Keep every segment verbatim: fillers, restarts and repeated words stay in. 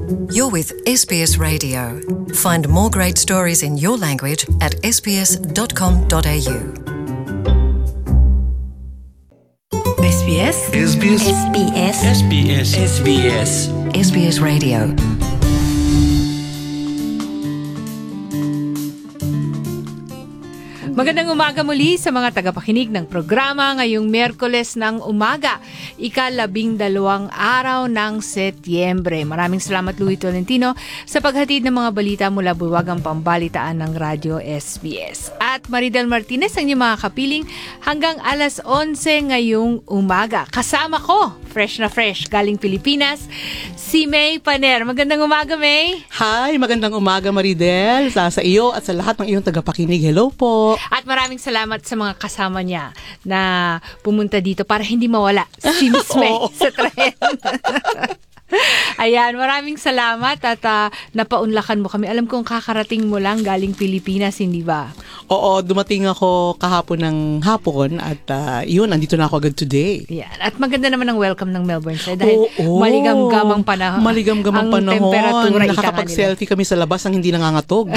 You're with S B S Radio. Find more great stories in your language at s b s dot com dot a u. S B S S B S S B S S B S S B S S B S Radio. Magandang umaga muli sa mga tagapakinig ng programa ngayong Miyerkules ng umaga, ikalabing dalawang araw ng Setyembre. Maraming salamat, Louie Tolentino, sa paghatid ng mga balita mula buwagang pambalitaan ng Radyo S B S. At Maridel Martinez ang inyong mga kapiling hanggang alas onse ngayong umaga. Kasama ko, fresh na fresh, galing Pilipinas, si May Paner. Magandang umaga, May. Hi, magandang umaga, Maridel, sa, sa iyo at sa lahat ng iyong tagapakinig. Hello po. At maraming salamat sa mga kasama niya na pumunta dito para hindi mawala si Miss May sa tren. Ayan, maraming salamat at uh, napaunlakan mo kami. Alam kong kakarating mo lang galing Pilipinas, hindi ba? Oo, dumating ako kahapon ng hapon at uh, yun, andito na ako agad today. Yan. At maganda naman ang welcome ng Melbourne side dahil Oo, maligam-gamang panahon. Maligam-gamang ang panahon. Temperatura, nakakapag-selfie kami sa labas nang hindi nangangatog.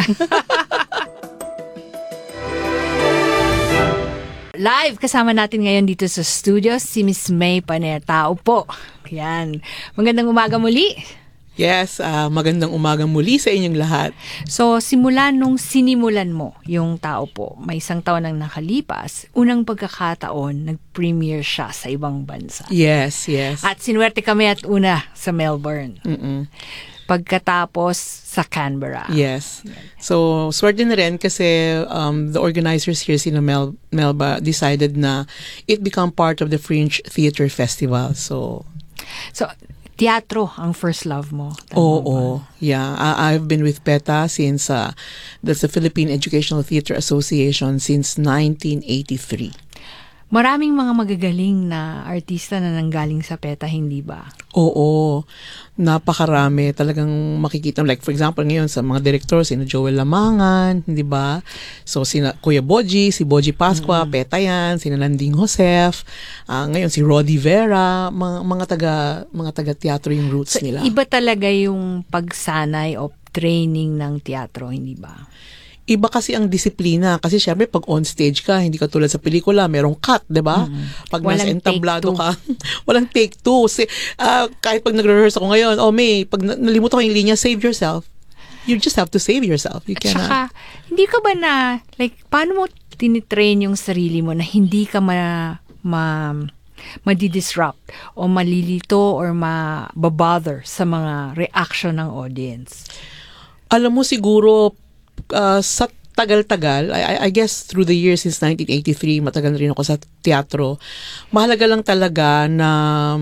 Live, kasama natin ngayon dito sa studio si Miss May Paner. Tao po. Yan. Magandang umaga muli. Yes, uh, magandang umaga muli sa inyong lahat. So, simula nung sinimulan mo yung Tao Po, may isang taon nang nakalipas, unang pagkakataon, nag-premiere siya sa ibang bansa. Yes, yes. At sinuwerte kami at una sa Melbourne. Mm-mm. Pagkatapos sa Canberra. Yes. So, swerte na rin kasi um, the organizers here sina Mel, Melba decided na it become part of the Fringe Theatre Festival. So, so teatro ang first love mo. Oo, oh, oh, yeah. I, I've been with PETA since, uh, that's the Philippine Educational Theatre Association, since nineteen eighty-three. Maraming mga magagaling na artista na nanggaling sa PETA, hindi ba? Oo, napakarami. Talagang makikita, like for example ngayon sa mga director, sina Joel Lamangan, hindi ba? So sina Kuya Boji, si Boji Pascua, mm-hmm. PETA yan, sina Landing Josef, uh, ngayon si Roddy Vera, mga, mga taga mga taga teatro yung roots so, nila. Iba talaga yung pagsanay o training ng teatro, hindi ba? Iba kasi ang disiplina. Kasi syempre, pag on stage ka, hindi ka tulad sa pelikula, merong cut, di ba? Mm-hmm. Pag walang nasa entablado take ka, walang take two. Si, uh, kahit pag nagre-rehearse ako ngayon, oh May, pag nalimutan ko yung linya, save yourself. You just have to save yourself. You At cannot. saka, hindi ka ba na, like, paano mo tinitrain yung sarili mo na hindi ka ma, ma madi-disrupt o malilito or ma-bother sa mga reaction ng audience? Alam mo siguro, Uh, sa tagal-tagal, I, I guess through the years since nineteen eighty-three, matagal na rin ako sa teatro, mahalaga lang talaga na,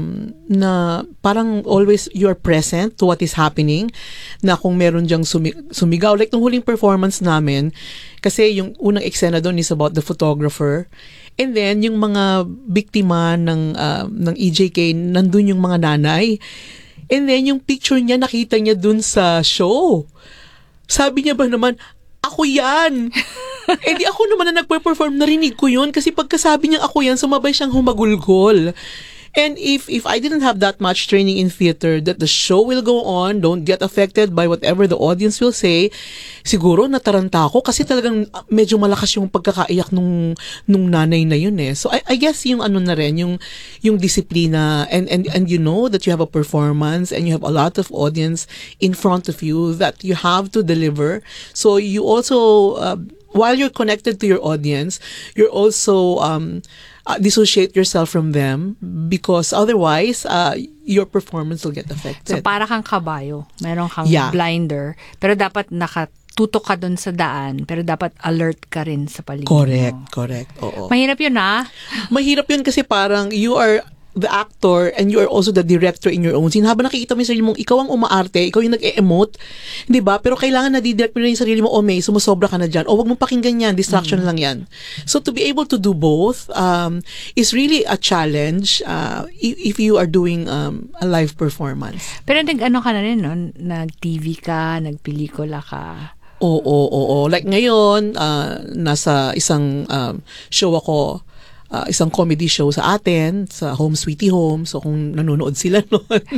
na parang always you are present to what is happening, na kung meron dyang sumi, sumigaw. Like nung huling performance namin, kasi yung unang eksena doon is about the photographer, and then yung mga biktima ng, uh, ng E J K, nandun yung mga nanay, and then yung picture niya, nakita niya dun sa show. Sabi niya ba naman, ako yan. Eh di ako naman na nagpe-perform, narinig ko yun. Kasi pagkasabi niya ako yan, sumabay siyang humagulgol. And if if I didn't have that much training in theater, that the show will go on, don't get affected by whatever the audience will say, siguro nataranta ako kasi talagang medyo malakas yung pagkakaiyak nung nung nanay na yun eh. So I, I guess yung ano na rin, yung yung disiplina, and and and you know that you have a performance and you have a lot of audience in front of you that you have to deliver. So you also uh, while you're connected to your audience, you're also um Uh, dissociate yourself from them because otherwise uh, your performance will get affected. So para kang kabayo, meron kang Yeah. blinder, pero dapat nakatutok ka dun sa daan, pero dapat alert ka rin sa paligid Correct, mo. correct. Oo. Mahirap yun, ha? Mahirap yun kasi parang you are the actor and you are also the director in your own scene. Habang nakikita mo yung sarili mong ikaw ang umaarte, ikaw yung nag-e-emote, di ba? Pero kailangan na di-direct mo na yung sarili mo, oh May, sumusobra ka na dyan. O wag mong pakinggan yan, distraction mm. lang yan. So to be able to do both um, is really a challenge uh, if you are doing um, a live performance. Pero nag-ano ka na rin, no? Nag-T V ka, nag-pelikula ka. Oo, oo, oo. Like ngayon, uh, nasa isang um, show ako, uh, isang comedy show sa atin, sa Home Sweetie Home. So kung nanonood sila noon.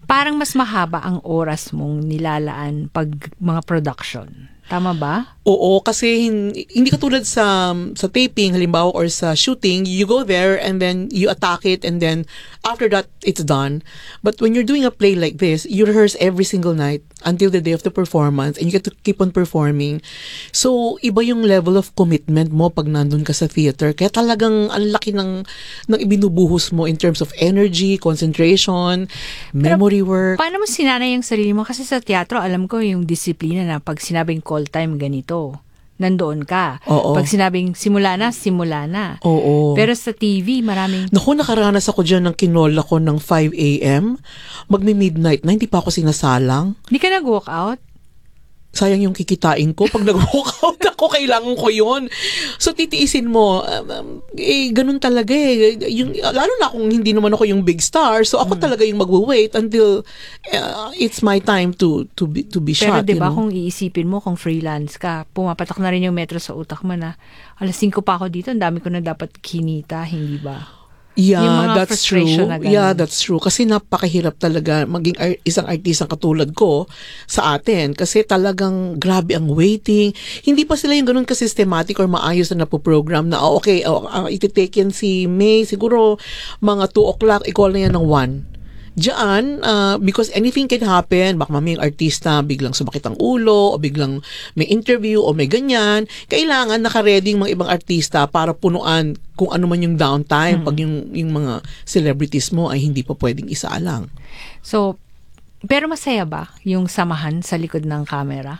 parang mas mahaba ang oras mong nilalaan pag mga production. Tama ba? Oo, kasi hin- hindi katulad sa sa taping halimbawa or sa shooting, you go there and then you attack it and then after that it's done. But when you're doing a play like this, you rehearse every single night until the day of the performance and you get to keep on performing. So, iba yung level of commitment mo pag nandun ka sa theater. Kaya talagang ang laki ng ng ibinubuhos mo in terms of energy, concentration, memory work. Paano mo sinanay yung sarili mo? Kasi sa teatro, alam ko yung disiplina na pag sinabing call time ganito, nandoon ka. Oo. Pag sinabing simula na, simula na. Oo. Pero sa T V, maraming... Naku, nakaranas ako dyan ng kinola ko ng five a.m. Magmi-midnight na, hindi pa ako sinasalang. Hindi ka nag-walk out? Sayang yung kikitain ko. Pag nag-walk out ako, kailangan ko yun. So, titiisin mo. Um, um, eh, ganun talaga eh. Yung, lalo na kung hindi naman ako yung big star. So, ako mm. talaga yung mag-wait until uh, it's my time to to be, to be Pero shot. diba, you know? kung iisipin mo, kung freelance ka, pumapatak na rin yung metro sa utak mo na, alas singko pa ako dito, ang dami ko na dapat kinita, hindi ba? Yung Yeah, mga that's frustration true. na ganun. Yeah, that's true. Kasi napakahirap talaga maging ar- isang artistang katulad ko sa atin. Kasi talagang grabe ang waiting. Hindi pa sila yung ganun ka-systematic or maayos na napoprogram na, oh, okay, oh, uh, ititake yan si May, siguro mga two o'clock, i-call na yan ng one. Diyan, uh, because anything can happen, baka mamaya yung artista biglang sumakit ang ulo o biglang may interview o may ganyan, kailangan naka-ready yung mga ibang artista para punuan kung ano man yung downtime mm-hmm. pag yung, yung mga celebrities mo ay hindi pa pwedeng isaalang. So, pero masaya ba yung samahan sa likod ng camera?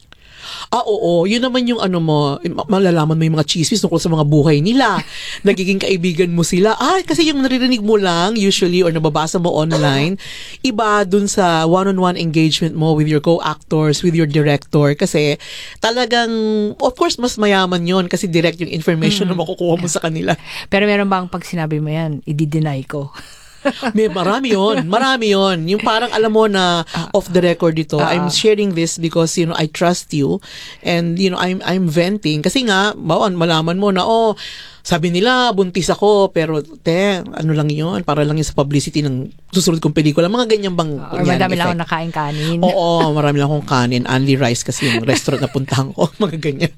Ah, oo. Yun naman yung ano mo, malalaman mo yung mga chismis tungkol sa mga buhay nila. Nagiging kaibigan mo sila. Ah, kasi yung naririnig mo lang, usually, or nababasa mo online, iba dun sa one-on-one engagement mo with your co-actors, with your director. Kasi talagang, of course, mas mayaman yon kasi direct yung information mm. na makukuha mo sa kanila. Pero meron bang pag sinabi mo yan, i-deny ko? May marami yon, marami yon. Yung parang alam mo na off the record dito, uh, I'm sharing this because you know I trust you and you know I'm I'm venting kasi nga bawaan malaman mo na oh sabi nila buntis ako pero te ano lang yon para lang yun sa publicity ng susunod kong pelikula mga ganyan bang uh, or madami lang akong nakain kanin. Oo, marami lang akong kanin, only rice kasi yung restaurant na puntahan ko mga ganyan.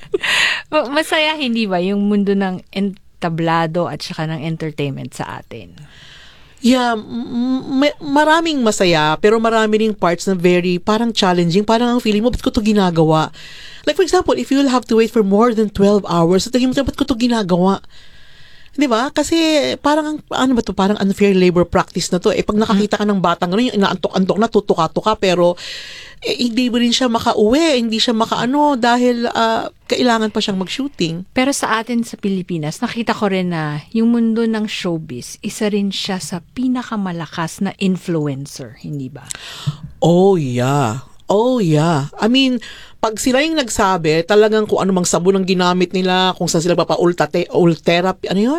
Masaya hindi ba yung mundo ng entablado at saka ng entertainment sa atin? Yeah, m- m- maraming masaya pero marami ring parts na very parang challenging. Parang ang feeling mo, ba't ko ito ginagawa? Like for example, if you'll have to wait for more than twelve hours, tingin mo, ba't ko ito ginagawa? Di ba? Kasi parang, ano ba to? Parang unfair labor practice na to. Eh, pag nakakita ka ng batang gano'n, yung inaantok-antok na, tutuka-tuka, pero eh, hindi mo rin siya makauwi, hindi siya makaano dahil uh, kailangan pa siyang mag-shooting. Pero sa atin sa Pilipinas, nakita ko rin na yung mundo ng showbiz, isa rin siya sa pinakamalakas na influencer, hindi ba? Oh, yeah. Oh, yeah. I mean, pag sila yung nagsabi, talagang kung ano mang sabon ang ginamit nila, kung saan sila papa-ultate, ultera, ano yun?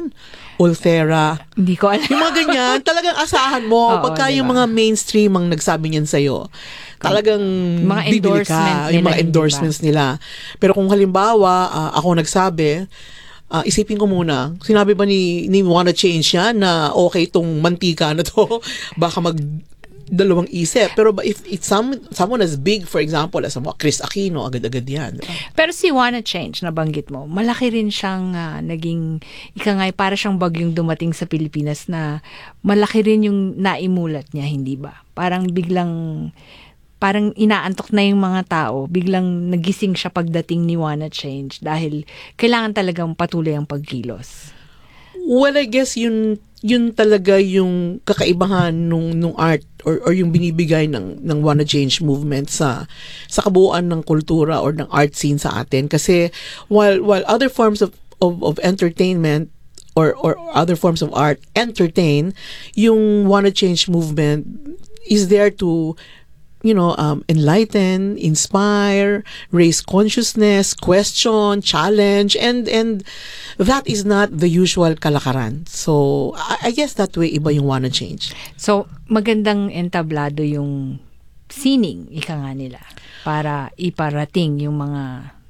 Ultera. Hindi ko alam. Yung mga ganyan, talagang asahan mo. Oo, pagka diba? Yung mga mainstream ang nagsabi niyan sa'yo, talagang mga bibili endorsement ka. Yung nila, mga endorsements nila. Pero kung halimbawa, uh, ako nagsabi, uh, isipin ko muna, sinabi ba ni, ni Wanna Change yan na okay itong mantika na to? Baka mag dalawang isip. Pero if it's some, someone as big, for example, as Chris Aquino, agad-agad yan. Pero si Wanna Change, nabanggit mo, malaki rin siyang uh, naging, ika nga'y para siyang bagyong dumating sa Pilipinas na malaki rin yung naimulat niya, hindi ba? Parang biglang, parang inaantok na yung mga tao, biglang nagising siya pagdating ni Wanna Change dahil kailangan talagang patuloy ang pagkilos. Well, I guess yun yun talaga yung kakaibahan nung nung art or or yung binibigay ng ng Wanna Change movement sa sa kabuuan ng kultura or ng art scene sa atin kasi while while other forms of of, of entertainment or or other forms of art entertain, yung Wanna Change movement is there to you know, um, enlighten, inspire, raise consciousness, question, challenge, and and that is not the usual kalakaran. So, I, I guess that way, iba yung Wanna Change. So, magandang entablado yung sining, ika nga nila, para iparating yung mga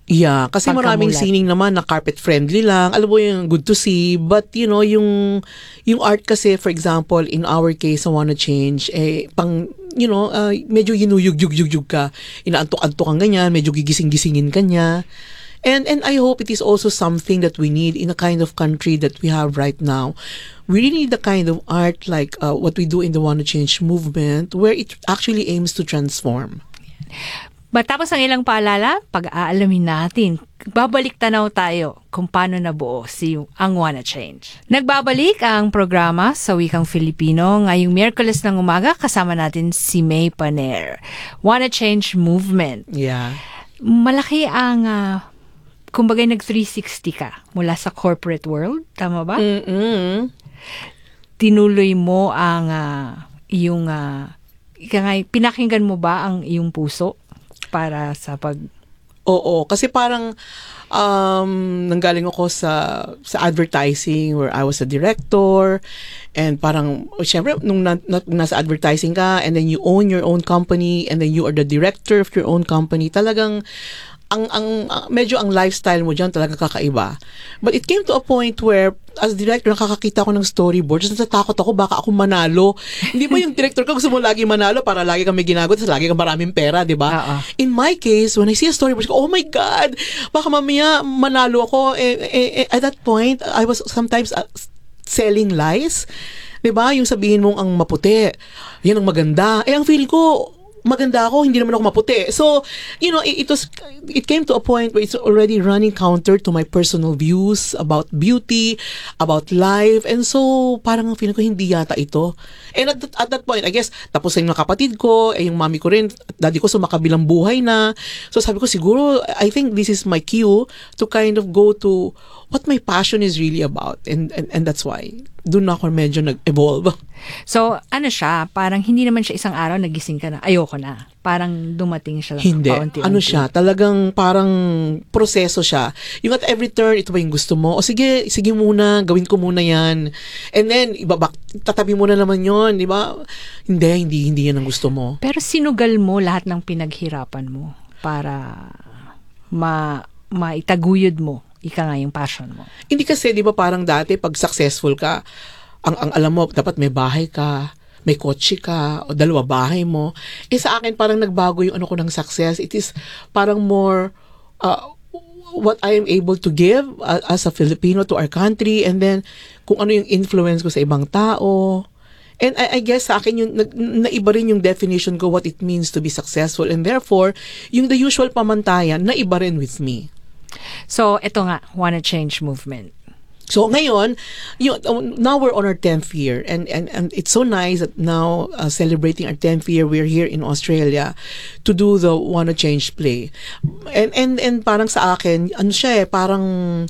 Yeah, kasi maraming Pagkamulat. sining naman na carpet friendly lang. Alam mo yung good to see, but you know, yung yung art kasi, for example, in our case, I Wanna Change, eh pang you know, uh, medyo ginuyug-yug-yug ka, inaantok-antok kang ganyan, medyo gigising-gisingin ka niya. And and I hope it is also something that we need in a kind of country that we have right now. We really need the kind of art like uh, what we do in the Wanna Change movement, where it actually aims to transform. Matapos ang ilang paalala, pag-aalamin natin, babalik tanaw tayo kung paano nabuo si ang Wanna Change. Nagbabalik ang programa sa Wikang Filipino ngayong Miyerkules ng umaga, kasama natin si May Paner. Wanna Change Movement. Yeah. Malaki ang, uh, kumbaga nag three sixty ka mula sa corporate world, tama ba? Mm-mm. Tinuloy mo ang uh, iyong, uh, ika nga, pinakinggan mo ba ang iyong puso para sa pag... Oo, kasi parang um, nanggaling ako sa sa advertising where I was a director, and parang, oh, syempre, nung na, na, nasa advertising ka and then you own your own company and then you are the director of your own company, talagang ang ang uh, medyo ang lifestyle mo diyan talaga kakaiba. But it came to a point where as director nakakakita ko ng storyboard, just natatakot ako baka ako manalo. Hindi ba yung director ko gusto mo lagi manalo para lagi kami ginagot, tapos lagi kang maraming pera, di ba? Uh-uh. In my case, when I see a storyboard, oh my God, baka mamaya manalo ako. Eh, eh, eh, at that point, I was sometimes uh, selling lies. Di ba? Yung sabihin mong ang maputi, yan ang maganda. Eh, ang feel ko, maganda ako, hindi naman ako maputi. So, you know, it, it was, it came to a point where it's already running counter to my personal views about beauty, about life, and so, parang feeling ko hindi yata ito. And at, at that point, I guess, tapos yung mga kapatid ko, eh, yung mami ko rin, daddy ko sumakabilang buhay na. So, sabi ko, siguro, I think this is my cue to kind of go to what my passion is really about. And, and, and that's why, doon na ako medyo nag-evolve. So, ano siya, parang hindi naman siya isang araw nagising ka na, ayoko na. Parang dumating siya. Hindi. paunti-unti. Ano siya, talagang parang proseso siya. Yung at every turn, ito ba yung gusto mo? O sige, sige muna, gawin ko muna yan. And then, ibabak, tatabi mo na naman yon, di ba? Hindi, hindi, hindi yan ang gusto mo. Pero sinugal mo lahat ng pinaghirapan mo para ma maitaguyod mo, ika nga yung passion mo. Hindi kasi, di ba parang dati, pag successful ka, ang, ang alam mo, dapat may bahay ka, may kotse ka, o dalawa bahay mo. Eh sa akin, parang nagbago yung ano ko ng success. It is parang more uh, what I am able to give uh, as a Filipino to our country, and then kung ano yung influence ko sa ibang tao. And I, I guess sa akin, yung, na, naiba rin yung definition ko what it means to be successful. And therefore, yung the usual pamantayan, naiba rin with me. So, ito nga, Wanna Change Movement. So ngayon, you know, now we're on our tenth year, and and and it's so nice that now uh, celebrating our tenth year, we're here in Australia to do the Wanna Change play. And and and parang sa akin, ano siya eh, parang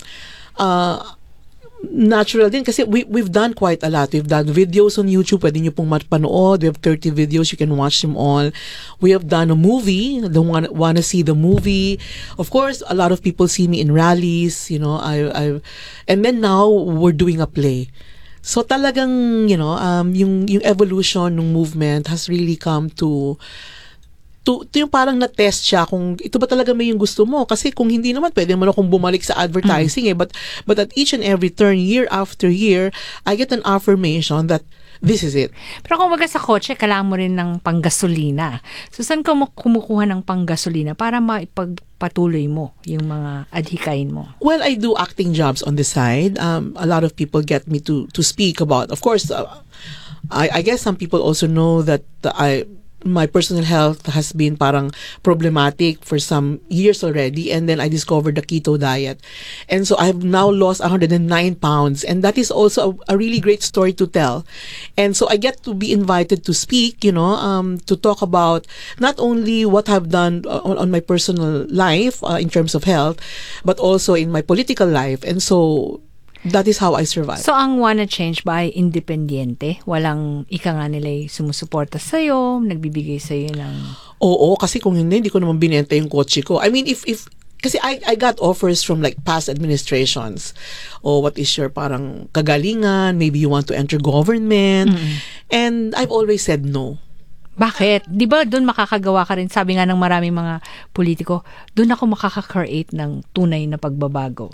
uh, natural din kasi we we've done quite a lot. We've done videos on YouTube, pwede niyo pong mapanood. We have thirty videos, you can watch them all. We have done a movie, the wanna, wanna see the movie. Of course, a lot of people see me in rallies, you know, I I and then now we're doing a play. So talagang, you know, um yung yung evolution ng movement has really come to to, to yung parang na-test siya kung ito ba talaga may yung gusto mo. Kasi kung hindi naman, pwede mo na kung bumalik sa advertising mm. eh. But, but at each and every turn, year after year, I get an affirmation that this is it. Pero kung baga sa kotse, kailangan mo rin ng panggasolina. So, saan ka mo kumukuha ng panggasolina para maipagpatuloy mo yung mga adhikain mo? Well, I do acting jobs on the side. Um, a lot of people get me to to speak about. Of course, uh, I, I guess some people also know that uh, I... my personal health has been parang problematic for some years already, and then I discovered the keto diet, and so I've now lost one hundred nine pounds, and that is also a, a really great story to tell. And so I get to be invited to speak, you know, um, to talk about not only what I've done on, on my personal life uh, in terms of health, but also in my political life, and so that is how I survive. So, ang Wanna Change ba ay independiente? Walang ika nga nila'y sumusuporta sa'yo, nagbibigay sa'yo ng... Oo, kasi kung hindi, hindi ko naman binenta yung kotse ko. I mean, if, if, kasi I, I got offers from like past administrations. Oh, what is your parang kagalingan? Maybe you want to enter government. Mm-hmm. And I've always said no. Bakit? Di ba doon makakagawa ka rin, sabi nga ng maraming mga politiko, doon ako makaka-create ng tunay na pagbabago.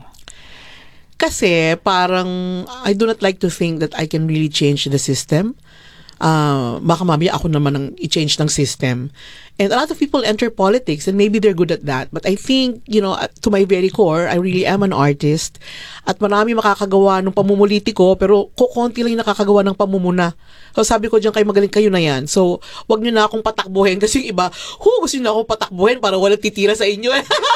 Kasi parang I do not like to think that I can really change the system. Uh, baka mamaya ako naman ang i-change ng system. And a lot of people enter politics and maybe they're good at that. But I think, you know, to my very core, I really am an artist. At marami makakagawa ng pamumulitiko pero kukunti lang yung nakakagawa ng pamumuna. So sabi ko diyan, kayo magaling kayo na yan. So wag niyo na akong patakbuhin kasi yung iba, hu, gusto niyo na akong patakbuhin para walang titira sa inyo.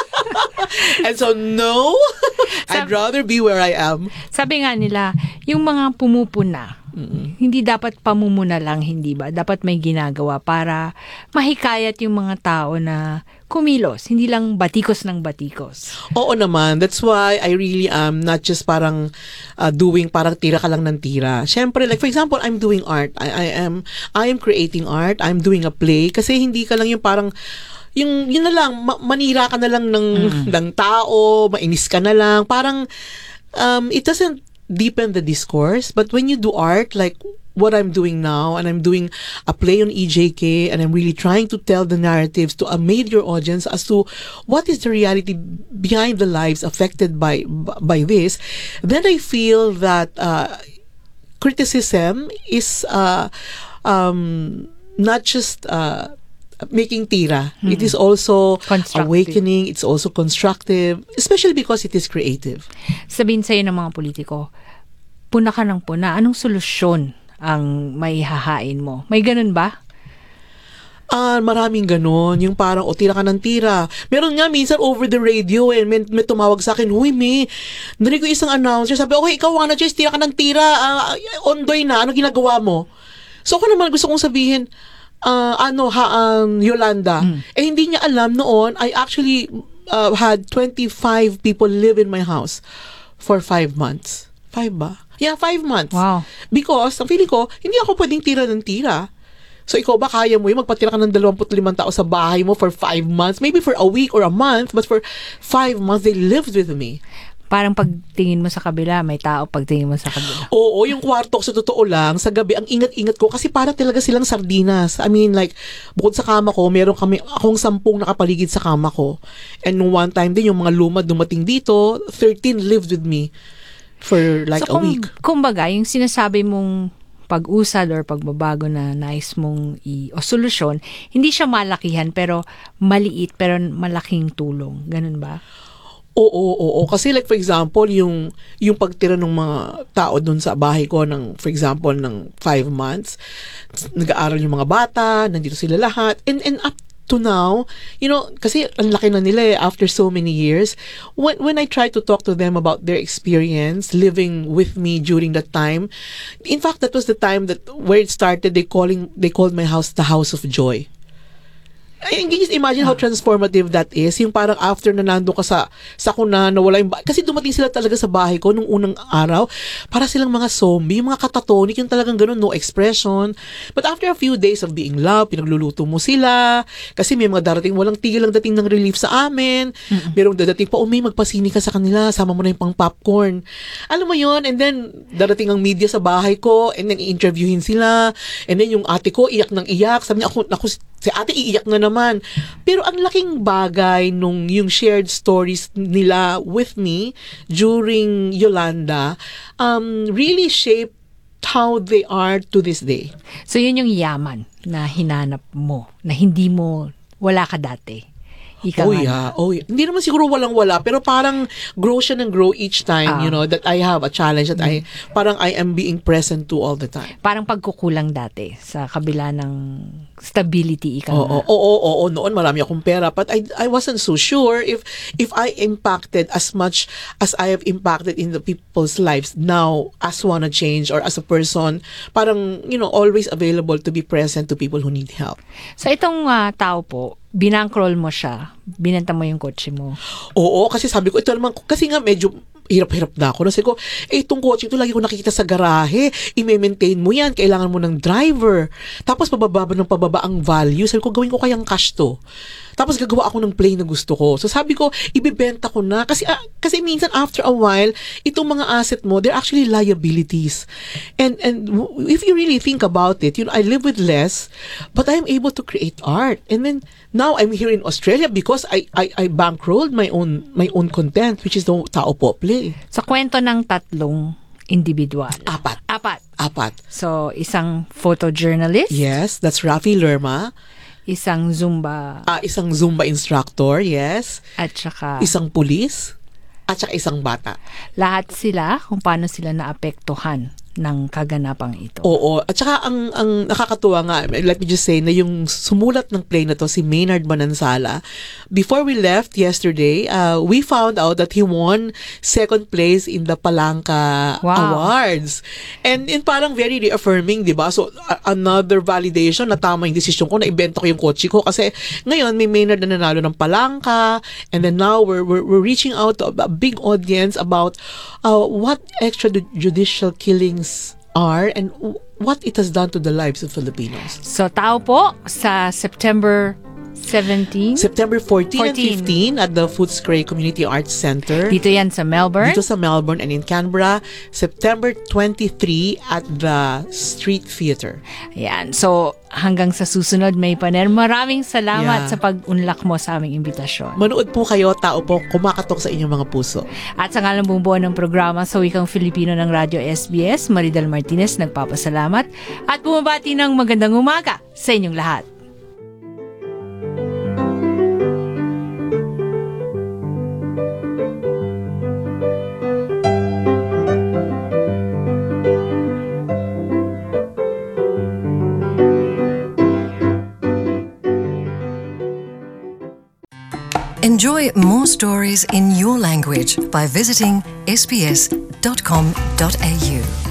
And so no, I'd rather be where I am. Sabi nga nila, yung mga pumupuna, Mm-mm. hindi dapat pamumuna lang, hindi ba? Dapat may ginagawa para mahikayat yung mga tao na kumilos, hindi lang batikos ng batikos. Oo naman. That's why I really am not just parang uh, doing parang tira ka lang ng tira. Siyempre, like for example, I'm doing art. I, I am I am creating art. I'm doing a play. Kasi hindi ka lang yung parang yung yun na lang, ma- manira ka na lang ng, mm. ng tao, mainis ka na lang. Parang um, it doesn't deepen the discourse, but when you do art like what I'm doing now, and I'm doing a play on E J K, and I'm really trying to tell the narratives to a major audience as to what is the reality behind the lives affected by by this, then I feel that uh, criticism is uh, um, not just uh, making tira. Hmm. It is also awakening. It's also constructive, especially because it is creative. Sabihin sa'yo ng mga politiko, puna ka ng puna. Anong solusyon ang may hahain mo? May ganun ba? Ah, maraming ganun. Yung parang, o tira ka ng tira. Meron nga minsan over the radio and may, may tumawag sa akin, huy, may, narinig ko isang announcer, sabi, okay, ikaw nga na, Jess, tira ka ng tira, uh, ondoy na, ano ginagawa mo? So ako naman gusto kong sabihin, Uh, ano ha um, Yolanda mm. eh hindi niya alam noon I actually uh, had twenty-five people live in my house for five months. Five ba? Yeah, five months. Wow. Because ang feeling ko hindi ako pwedeng tira ng tira. So ikaw ba kaya mo yung magpatira ka ng dalawampu't limang tao sa bahay mo for five months, maybe for a week or a month, but for five months they lived with me. Parang pagtingin mo sa kabila, may tao pagtingin mo sa kabila. Oo, yung kwarto ko sa totoo lang, sa gabi, ang ingat-ingat ko kasi para talaga silang sardinas. I mean, like, bukod sa kama ko, meron kami, akong sampung nakapaligid sa kama ko. And nung one time din, yung mga luma dumating dito, thirteen lived with me for like so, a kung, week. Kumbaga, yung sinasabi mong pag-usad or pagbabago na nais mong i- o solusyon, hindi siya malakihan pero maliit pero malaking tulong. Ganun ba? Oo, oo, oo. Kasi like for example, yung yung pagtira ng mga tao doon sa bahay ko ng for example ng five months, nag-aaral yung mga bata, nandito sila lahat. And and up to now, you know, kasi ang laki na nila eh, after so many years. When when I try to talk to them about their experience living with me during that time, in fact, that was the time that where it started. They calling they called my house the House of Joy. I can just imagine how transformative that is. Yung parang after na nandun ka sa, sa kuna, nawala yung, kasi dumating sila talaga sa bahay ko nung unang araw, para silang mga zombie, mga katatonik, yung talagang ganun, no expression. But after a few days of being loved, pinagluluto mo sila, kasi may mga darating, walang tigil lang dating ng relief sa amin, mm-hmm. Merong dadating pa, umay, magpasini ka sa kanila, sama mo na yung pang popcorn. Alam mo yon, and then, darating ang media sa bahay ko, and then i-interviewin sila, and then yung ate ko, iyak ng iyak, sabi niya, ako, ako, si ate iiyak na naman. Pero ang laking bagay nung yung shared stories nila with me during Yolanda um, really shaped how they are to this day. So yun yung yaman na hinanap mo, na hindi mo, wala ka dati. Ika oh yeah, oh yeah. Hindi naman siguro walang-wala, pero parang grow siya ng grow each time, uh, you know, that I have a challenge that mm. I, parang I am being present to all the time. Parang pagkukulang dati sa kabila ng stability, ika Oo, oo, oo, oo, noon marami akong pera, but I I wasn't so sure if if I impacted as much as I have impacted in the people's lives now as wanna change or as a person, parang, you know, always available to be present to people who need help. So itong uh, tao po, binangkrol mo siya, binenta mo yung kotse mo. Oo, kasi sabi ko, ito naman, kasi nga medyo hirap-hirap na ako. Kasi ko, eh, itong kotse ito, lagi ko nakikita sa garahe, i-maintain mo yan, kailangan mo ng driver. Tapos, pababa ng pababa ang value. Sabi ko, gawin ko kayang cash to. Tapos gagawa ako ng play na gusto ko. So sabi ko, ibebenta ko na. Kasi, ah, kasi minsan after a while, itong mga asset mo, they're actually liabilities. And, and if you really think about it, you know, I live with less, but I'm able to create art. And then, now I'm here in Australia because I, I, I bankrolled my own, my own content, which is the Tao Po Play. Sa kwento ng tatlong individual. Apat. Apat. Apat. So, isang photojournalist, Yes, that's Rafi Lerma. isang Zumba, Ah, isang Zumba instructor, yes. at saka Isang pulis. At saka isang bata. lahat sila kung paano sila naapektuhan ng kaganapang ito. Oo. At saka ang, ang nakakatuwa nga, let me just say, na yung sumulat ng play na to, si Maynard Manansala, before we left yesterday, uh, we found out that he won second place in the Palanca Wow. Awards. And, and parang very reaffirming, di ba? So, a- another validation na tama yung decision ko, na ibenta ko yung kotse ko. Kasi ngayon, may Maynard na nanalo ng Palanca, and then now we're, we're, we're reaching out to a big audience about uh, what extrajudicial killings are and what it has done to the lives of Filipinos. So, tao po sa September seventeenth. September fourteen and fourteen. fifteen at the Footscray Community Arts Center. Dito yan sa Melbourne. Dito sa Melbourne, and in Canberra, September twenty-third at the Street Theatre. Ayan. So, hanggang sa susunod, May Paner, maraming salamat Yeah. sa pag-unlak mo sa aming imbitasyon. Manood po kayo, Tao Po, kumakatok sa inyong mga puso. At sa ngalang bumubuo ng programa sa Wikang Filipino ng Radyo S B S, Maridel Martinez nagpapasalamat at bumabati ng magandang umaga sa inyong lahat. Enjoy more stories in your language by visiting s b s dot com dot a u.